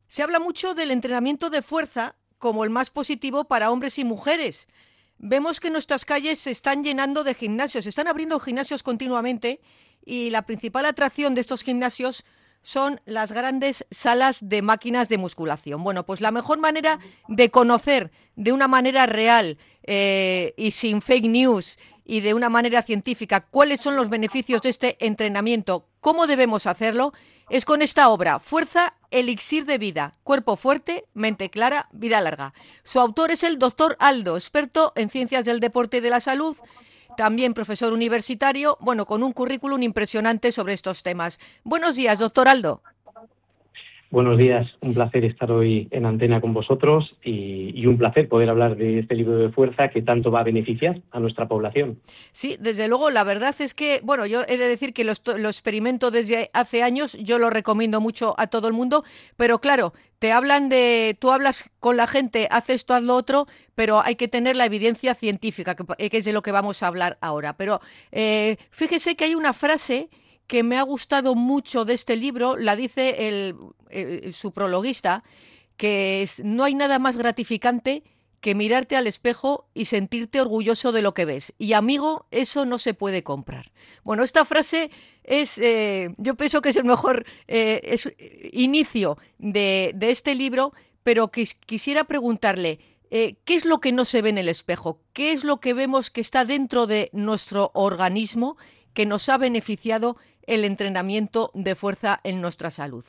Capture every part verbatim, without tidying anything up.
Se habla mucho del entrenamiento de fuerza como el más positivo para hombres y mujeres. Vemos que nuestras calles se están llenando de gimnasios, se están abriendo gimnasios continuamente y la principal atracción de estos gimnasios son las grandes salas de máquinas de musculación. Bueno, pues la mejor manera de conocer de una manera real eh, y sin fake news y de una manera científica cuáles son los beneficios de este entrenamiento, cómo debemos hacerlo, es con esta obra, Fuerza, Elixir de Vida, Cuerpo Fuerte, Mente Clara, Vida Larga. Su autor es el doctor Aldo, experto en ciencias del deporte y de la salud, también profesor universitario, bueno, con un currículum impresionante sobre estos temas. Buenos días, doctor Aldo. Buenos días, un placer estar hoy en antena con vosotros y, y un placer poder hablar de este libro de fuerza que tanto va a beneficiar a nuestra población. Sí, desde luego, la verdad es que, bueno, yo he de decir que lo, lo experimento desde hace años, yo lo recomiendo mucho a todo el mundo, pero claro, te hablan de, tú hablas con la gente, haz esto, haz lo otro, pero hay que tener la evidencia científica, que, que es de lo que vamos a hablar ahora. Pero eh, fíjese que hay una frase que me ha gustado mucho de este libro, la dice el, el, su prologuista, que es, no hay nada más gratificante que mirarte al espejo y sentirte orgulloso de lo que ves. Y amigo, eso no se puede comprar. Bueno, esta frase es, eh, yo pienso que es el mejor eh, es, inicio de, de este libro, pero quis, quisiera preguntarle, eh, ¿qué es lo que no se ve en el espejo? ¿Qué es lo que vemos que está dentro de nuestro organismo que nos ha beneficiado el entrenamiento de fuerza en nuestra salud?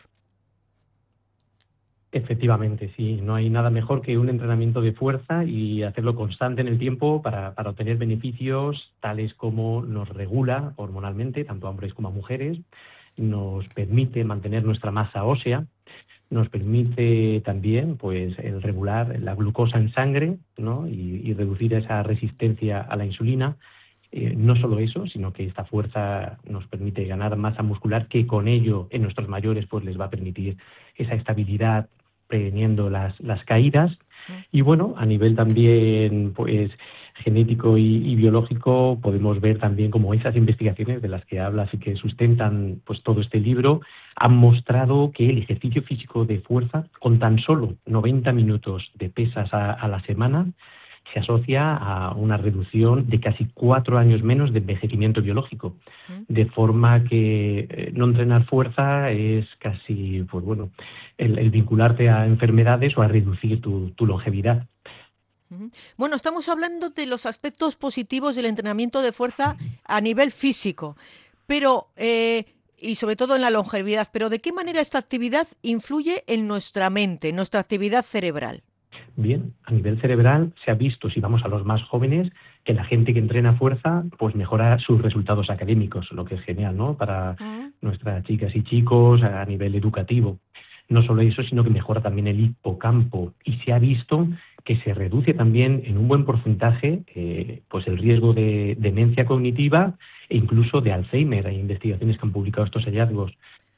Efectivamente, sí, no hay nada mejor que un entrenamiento de fuerza y hacerlo constante en el tiempo para, para obtener beneficios tales como nos regula hormonalmente, tanto a hombres como a mujeres, nos permite mantener nuestra masa ósea, nos permite también pues el regular la glucosa en sangre, ¿no? y, y reducir esa resistencia a la insulina. Eh, no solo eso, sino que esta fuerza nos permite ganar masa muscular, que con ello en nuestros mayores pues les va a permitir esa estabilidad preveniendo las, las caídas. Y bueno, a nivel también pues genético y, y biológico, podemos ver también como esas investigaciones de las que hablas y que sustentan pues todo este libro han mostrado que el ejercicio físico de fuerza, con tan solo noventa minutos de pesas a, a la semana, se asocia a una reducción de casi cuatro años menos de envejecimiento biológico. De forma que eh, no entrenar fuerza es casi, pues bueno, el, el vincularte a enfermedades o a reducir tu, tu longevidad. Bueno, estamos hablando de los aspectos positivos del entrenamiento de fuerza a nivel físico, pero eh, y sobre todo en la longevidad, pero ¿de qué manera esta actividad influye en nuestra mente, en nuestra actividad cerebral? Bien, a nivel cerebral se ha visto, si vamos a los más jóvenes, que la gente que entrena fuerza pues mejora sus resultados académicos, lo que es genial, ¿no? Para Uh-huh. nuestras chicas y chicos a nivel educativo. No solo eso, sino que mejora también el hipocampo y se ha visto que se reduce también en un buen porcentaje eh, pues el riesgo de demencia cognitiva e incluso de Alzheimer. Hay investigaciones que han publicado estos hallazgos.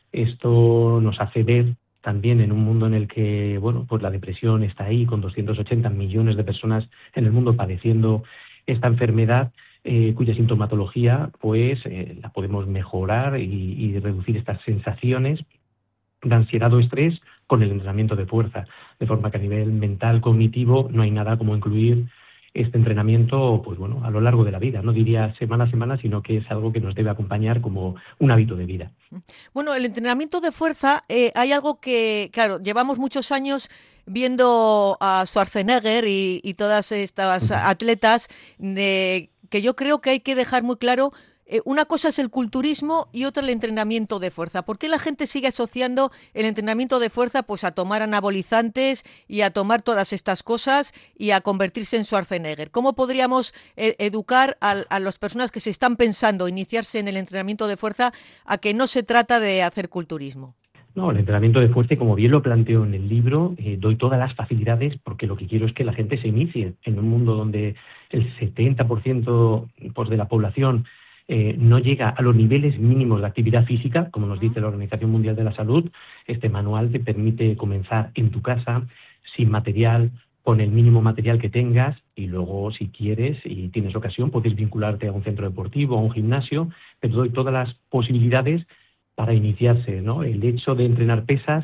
Esto nos hace ver también en un mundo en el que, bueno, pues la depresión está ahí, con doscientos ochenta millones de personas en el mundo padeciendo esta enfermedad, eh, cuya sintomatología, pues, eh, la podemos mejorar y, y reducir estas sensaciones de ansiedad o estrés con el entrenamiento de fuerza. De forma que a nivel mental, cognitivo, no hay nada como incluir este entrenamiento, pues bueno, a lo largo de la vida. No diría semana a semana, sino que es algo que nos debe acompañar como un hábito de vida. Bueno, el entrenamiento de fuerza, eh, hay algo que, claro, llevamos muchos años viendo a Schwarzenegger y, y todas estas Uh-huh. atletas de, que yo creo que hay que dejar muy claro. Eh, una cosa es el culturismo y otra el entrenamiento de fuerza. ¿Por qué la gente sigue asociando el entrenamiento de fuerza pues a tomar anabolizantes y a tomar todas estas cosas y a convertirse en Schwarzenegger? ¿Cómo podríamos eh, educar a, a las personas que se están pensando iniciarse en el entrenamiento de fuerza a que no se trata de hacer culturismo? No, el entrenamiento de fuerza, y como bien lo planteo en el libro, eh, doy todas las facilidades porque lo que quiero es que la gente se inicie en un mundo donde el setenta por ciento pues, de la población eh, no llega a los niveles mínimos de actividad física, como nos dice la Organización Mundial de la Salud. Este manual te permite comenzar en tu casa, sin material, con el mínimo material que tengas, y luego, si quieres y tienes ocasión, puedes vincularte a un centro deportivo, a un gimnasio, pero doy todas las posibilidades para iniciarse, ¿no? El hecho de entrenar pesas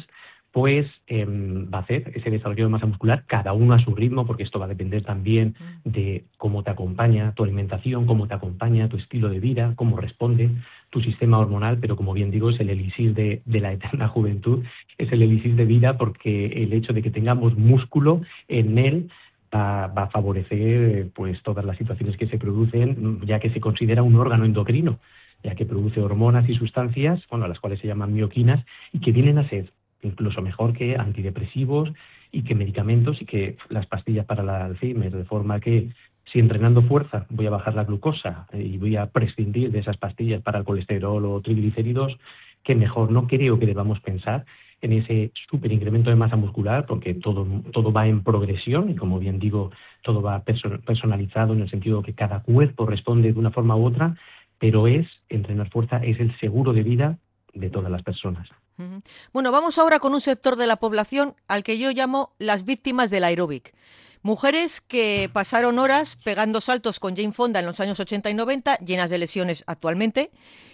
pues eh, va a hacer ese desarrollo de masa muscular, cada uno a su ritmo, porque esto va a depender también de cómo te acompaña tu alimentación, cómo te acompaña tu estilo de vida, cómo responde tu sistema hormonal, pero como bien digo, es el elixir de, de la eterna juventud, es el elixir de vida, porque el hecho de que tengamos músculo en él va, va a favorecer pues todas las situaciones que se producen, ya que se considera un órgano endocrino, ya que produce hormonas y sustancias, bueno, las cuales se llaman mioquinas, y que vienen a ser incluso mejor que antidepresivos y que medicamentos y que las pastillas para el Alzheimer, de forma que si entrenando fuerza voy a bajar la glucosa y voy a prescindir de esas pastillas para el colesterol o triglicéridos, que mejor. No creo que debamos pensar en ese súper incremento de masa muscular, porque todo, todo va en progresión y, como bien digo, todo va personalizado en el sentido que cada cuerpo responde de una forma u otra, pero es entrenar fuerza, es el seguro de vida de todas las personas. Bueno, vamos ahora con un sector de la población al que yo llamo las víctimas del aeróbic. Mujeres que pasaron horas pegando saltos con Jane Fonda en los años ochenta y noventa, llenas de lesiones actualmente.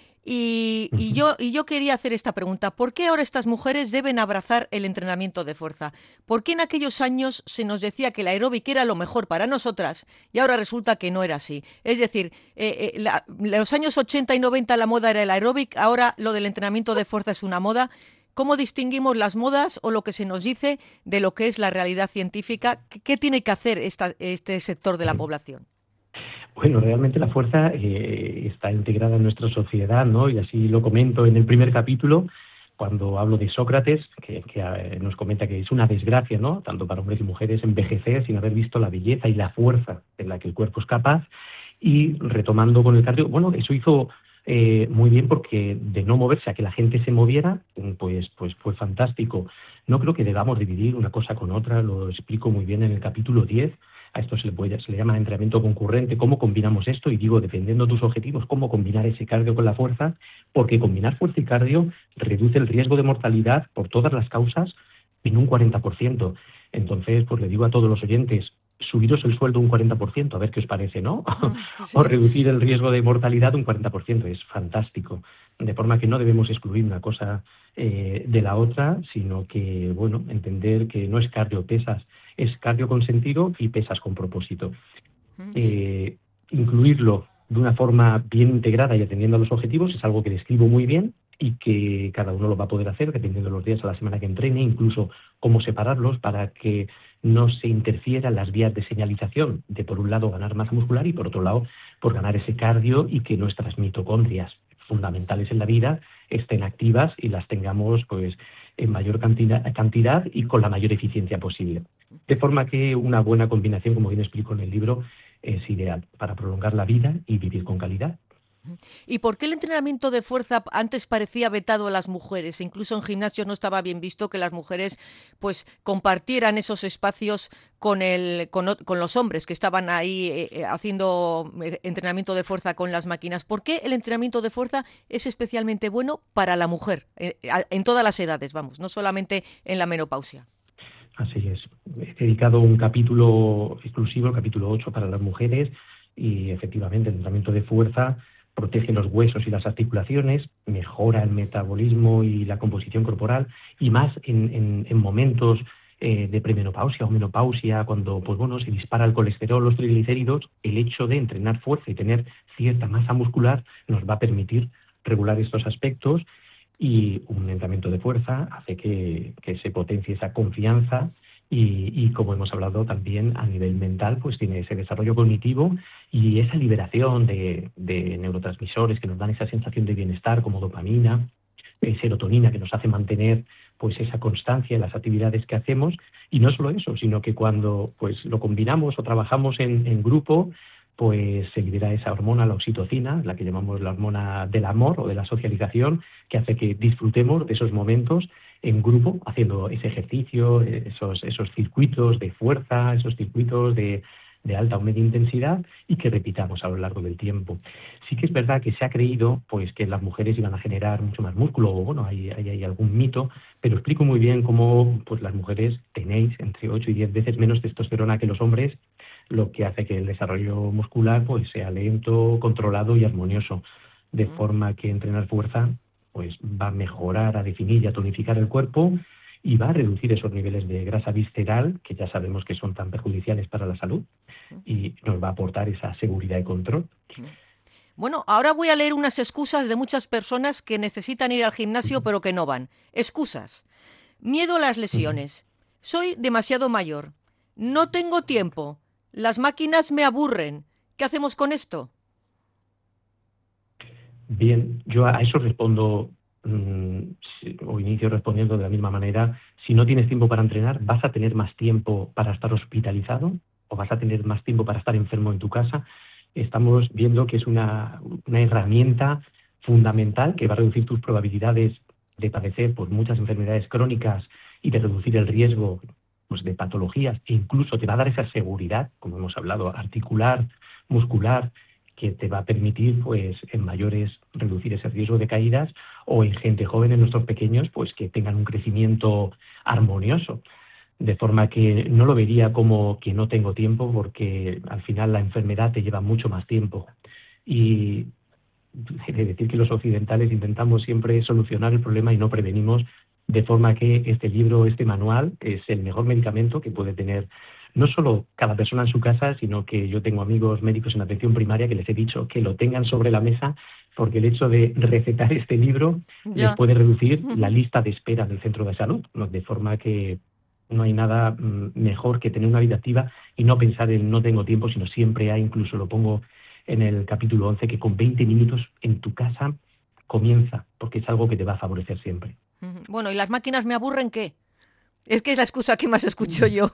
Y, y, yo, y yo quería hacer esta pregunta. ¿Por qué ahora estas mujeres deben abrazar el entrenamiento de fuerza? ¿Por qué en aquellos años se nos decía que el aeróbic era lo mejor para nosotras y ahora resulta que no era así? Es decir, eh, eh, la, los años ochenta y noventa la moda era el aeróbic, ahora lo del entrenamiento de fuerza es una moda. ¿Cómo distinguimos las modas o lo que se nos dice de lo que es la realidad científica? ¿Qué, qué tiene que hacer esta, este sector de la población? Bueno, realmente la fuerza eh, está integrada en nuestra sociedad, ¿no? Y así lo comento en el primer capítulo, cuando hablo de Sócrates, que, que eh, nos comenta que es una desgracia, ¿no?, tanto para hombres y mujeres, envejecer sin haber visto la belleza y la fuerza de la que el cuerpo es capaz. Y retomando con el cardio, bueno, eso hizo eh, muy bien, porque de no moverse a que la gente se moviera, pues, pues fue fantástico. No creo que debamos dividir una cosa con otra, lo explico muy bien en el capítulo diez. A esto se le, puede, se le llama entrenamiento concurrente. ¿Cómo combinamos esto? Y digo, dependiendo de tus objetivos, cómo combinar ese cardio con la fuerza, porque combinar fuerza y cardio reduce el riesgo de mortalidad por todas las causas en un cuarenta por ciento. Entonces, pues le digo a todos los oyentes, subiros el sueldo un cuarenta por ciento, a ver qué os parece, ¿no? Sí. O reducir el riesgo de mortalidad un cuarenta por ciento, es fantástico. De forma que no debemos excluir una cosa eh, de la otra, sino que, bueno, entender que no es cardio pesas, es cardio con sentido y pesas con propósito. Eh, incluirlo de una forma bien integrada y atendiendo a los objetivos es algo que describo muy bien y que cada uno lo va a poder hacer dependiendo de los días a la semana que entrene, incluso cómo separarlos para que no se interfieran las vías de señalización de, por un lado, ganar masa muscular y, por otro lado, por ganar ese cardio y que nuestras mitocondrias fundamentales en la vida estén activas y las tengamos pues en mayor cantidad, cantidad y con la mayor eficiencia posible. De forma que una buena combinación, como bien explico en el libro, es ideal para prolongar la vida y vivir con calidad. ¿Y por qué el entrenamiento de fuerza antes parecía vetado a las mujeres? Incluso en gimnasios no estaba bien visto que las mujeres pues compartieran esos espacios con, el, con, con los hombres que estaban ahí eh, haciendo entrenamiento de fuerza con las máquinas. ¿Por qué el entrenamiento de fuerza es especialmente bueno para la mujer? Eh, en todas las edades, vamos, no solamente en la menopausia. Así es. He dedicado un capítulo exclusivo, el capítulo ocho, para las mujeres, y efectivamente el entrenamiento de fuerza protege los huesos y las articulaciones, mejora el metabolismo y la composición corporal, y más en, en, en momentos eh, de premenopausia o menopausia, cuando pues bueno, se dispara el colesterol, los triglicéridos. El hecho de entrenar fuerza y tener cierta masa muscular nos va a permitir regular estos aspectos, y un entrenamiento de fuerza hace que, que se potencie esa confianza. Y, y como hemos hablado también a nivel mental, pues tiene ese desarrollo cognitivo y esa liberación de, de neurotransmisores que nos dan esa sensación de bienestar, como dopamina, eh, serotonina, que nos hace mantener pues esa constancia en las actividades que hacemos. Y no solo eso, sino que cuando pues lo combinamos o trabajamos en, en grupo, pues se libera esa hormona, la oxitocina, la que llamamos la hormona del amor o de la socialización, que hace que disfrutemos de esos momentos en grupo, haciendo ese ejercicio, esos, esos circuitos de fuerza, esos circuitos de, de alta o media intensidad, y que repitamos a lo largo del tiempo. Sí que es verdad que se ha creído pues que las mujeres iban a generar mucho más músculo, o bueno, hay, hay, hay algún mito, pero explico muy bien cómo pues las mujeres tenéis entre ocho y diez veces menos testosterona que los hombres, lo que hace que el desarrollo muscular pues sea lento, controlado y armonioso, de forma que entrenar fuerza pues va a mejorar, a definir y a tonificar el cuerpo, y va a reducir esos niveles de grasa visceral, que ya sabemos que son tan perjudiciales para la salud, y nos va a aportar esa seguridad y control. Bueno, ahora voy a leer unas excusas de muchas personas que necesitan ir al gimnasio pero que no van. Excusas. Miedo a las lesiones. Soy demasiado mayor. No tengo tiempo. Las máquinas me aburren. ¿Qué hacemos con esto? Bien, yo a eso respondo, mmm, o inicio respondiendo de la misma manera. Si no tienes tiempo para entrenar, ¿vas a tener más tiempo para estar hospitalizado o vas a tener más tiempo para estar enfermo en tu casa? Estamos viendo que es una, una herramienta fundamental que va a reducir tus probabilidades de padecer por muchas enfermedades crónicas y de reducir el riesgo, pues, de patologías, e incluso te va a dar esa seguridad, como hemos hablado, articular, muscular, que te va a permitir, pues, en mayores reducir ese riesgo de caídas, o en gente joven, en nuestros pequeños, pues que tengan un crecimiento armonioso. De forma que no lo vería como que no tengo tiempo, porque al final la enfermedad te lleva mucho más tiempo. Y he de decir que los occidentales intentamos siempre solucionar el problema y no prevenimos, de forma que este libro, este manual, es el mejor medicamento que puede tener no solo cada persona en su casa, sino que yo tengo amigos médicos en atención primaria que les he dicho que lo tengan sobre la mesa, porque el hecho de recetar este libro les Ya. puede reducir la lista de espera del centro de salud, ¿no? De forma que no hay nada mm, mejor que tener una vida activa y no pensar en no tengo tiempo, sino siempre hay, incluso lo pongo en el capítulo once, que con veinte minutos en tu casa comienza, porque es algo que te va a favorecer siempre. Bueno, ¿y las máquinas me aburren qué? Es que es la excusa que más escucho yo.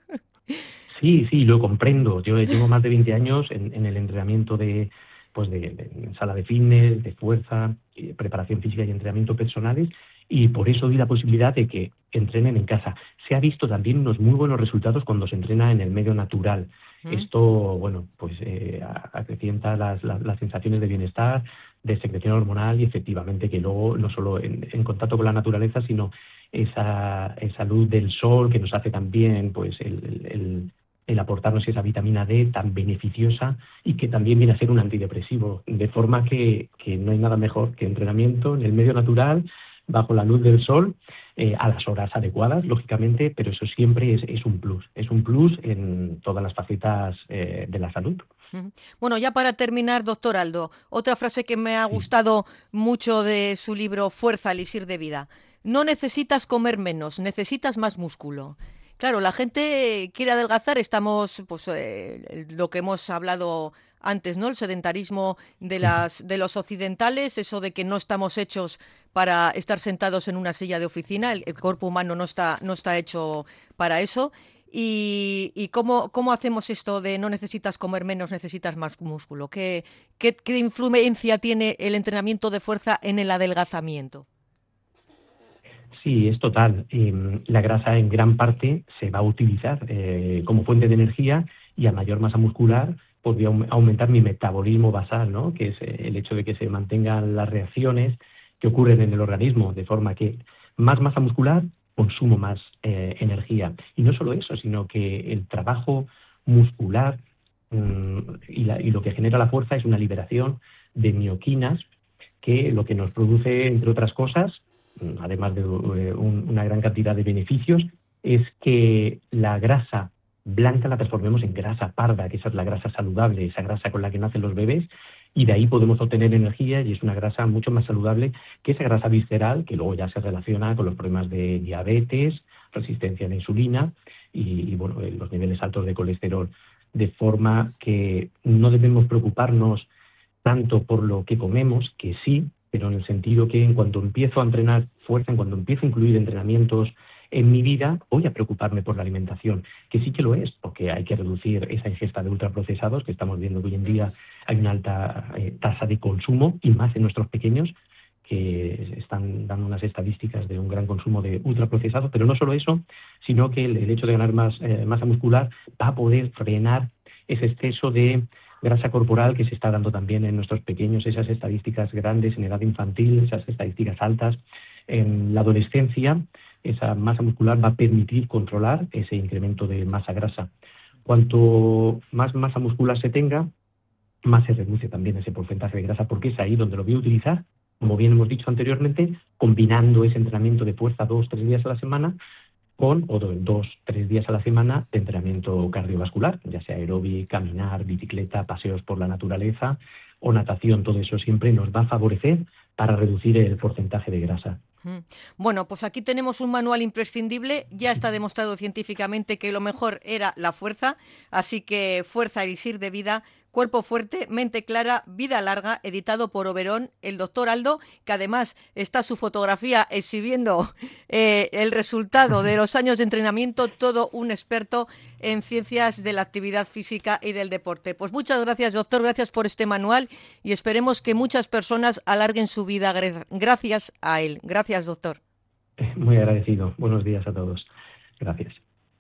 Sí, sí, lo comprendo. Yo llevo más de veinte años en, en el entrenamiento de, pues de, de- en sala de fitness, de fuerza, eh, preparación física y entrenamiento personales, y por eso di la posibilidad de que entrenen en casa. Se ha visto también unos muy buenos resultados cuando se entrena en el medio natural. ¿Mm? Esto, bueno, pues eh, a- acrecienta las, las- las sensaciones de bienestar, de secreción hormonal, y efectivamente que luego no solo en, en contacto con la naturaleza, sino esa, esa luz del sol que nos hace también, pues el, el- el- el aportarnos esa vitamina D tan beneficiosa, y que también viene a ser un antidepresivo, de forma que, que no hay nada mejor que entrenamiento en el medio natural, bajo la luz del sol, eh, a las horas adecuadas, lógicamente, pero eso siempre es, es un plus, es un plus en todas las facetas eh, de la salud. Ujú. Bueno, ya para terminar, doctor Aldo, otra frase que me ha Sí. gustado mucho de su libro Fuerza, elixir de vida. No necesitas comer menos, necesitas más músculo. Claro, la gente quiere adelgazar, estamos, pues, eh, lo que hemos hablado antes, ¿no? El sedentarismo de las, de los occidentales, eso de que no estamos hechos para estar sentados en una silla de oficina, el, el cuerpo humano no está, no está hecho para eso. ¿Y, y cómo, cómo hacemos esto de no necesitas comer menos, necesitas más músculo? ¿Qué, qué, qué influencia tiene el entrenamiento de fuerza en el adelgazamiento? Sí, es total. Eh, la grasa en gran parte se va a utilizar eh, como fuente de energía, y a mayor masa muscular podría aum- aumentar mi metabolismo basal, ¿no? Que es eh, el hecho de que se mantengan las reacciones que ocurren en el organismo, de forma que más masa muscular, consumo más eh, energía. Y no solo eso, sino que el trabajo muscular, mm, y, la- y lo que genera la fuerza es una liberación de mioquinas, que lo que nos produce, entre otras cosas, además de eh, un- una gran cantidad de beneficios, es que la grasa blanca la transformemos en grasa parda, que esa es la grasa saludable, esa grasa con la que nacen los bebés, y de ahí podemos obtener energía, y es una grasa mucho más saludable que esa grasa visceral, que luego ya se relaciona con los problemas de diabetes, resistencia a la insulina y, y, bueno, eh, los niveles altos de colesterol. De forma que no debemos preocuparnos tanto por lo que comemos, que sí, pero en el sentido que en cuanto empiezo a entrenar fuerza, en cuanto empiezo a incluir entrenamientos en mi vida, voy a preocuparme por la alimentación, que sí que lo es, porque hay que reducir esa ingesta de ultraprocesados, que estamos viendo que hoy en día hay una alta eh, tasa de consumo, y más en nuestros pequeños, que están dando unas estadísticas de un gran consumo de ultraprocesados. Pero no solo eso, sino que el, el hecho de ganar más eh, masa muscular va a poder frenar ese exceso de grasa corporal que se está dando también en nuestros pequeños, esas estadísticas grandes en edad infantil, esas estadísticas altas en la adolescencia. Esa masa muscular va a permitir controlar ese incremento de masa grasa. Cuanto más masa muscular se tenga, más se reduce también ese porcentaje de grasa, porque es ahí donde lo voy a utilizar como bien hemos dicho anteriormente, combinando ese entrenamiento de fuerza dos, tres días a la semana con o dos, tres días a la semana de entrenamiento cardiovascular, ya sea aeróbic, caminar, bicicleta, paseos por la naturaleza o natación. Todo eso siempre nos va a favorecer para reducir el porcentaje de grasa. Bueno, pues aquí tenemos un manual imprescindible. Ya está demostrado científicamente que lo mejor era la fuerza, así que Fuerza Elixir de Vida, cuerpo fuerte, mente clara, vida larga, editado por Oberón, el doctor Aldo, que además está su fotografía exhibiendo eh, el resultado de los años de entrenamiento, todo un experto en ciencias de la actividad física y del deporte. Pues muchas gracias, doctor, gracias por este manual y esperemos que muchas personas alarguen su vida gracias a él. Gracias, doctor. Muy agradecido. Buenos días a todos. Gracias.